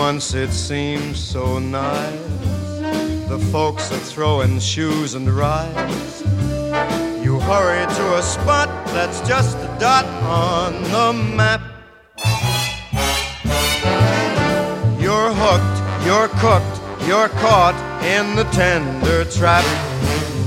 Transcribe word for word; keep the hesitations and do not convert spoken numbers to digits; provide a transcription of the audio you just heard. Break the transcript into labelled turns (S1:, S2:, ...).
S1: once it seemed so nice. The folks are throwing shoes and rice. You hurry to a spot that's just a dot on the map. You're hooked, you're cooked, you're caught in the tender trap.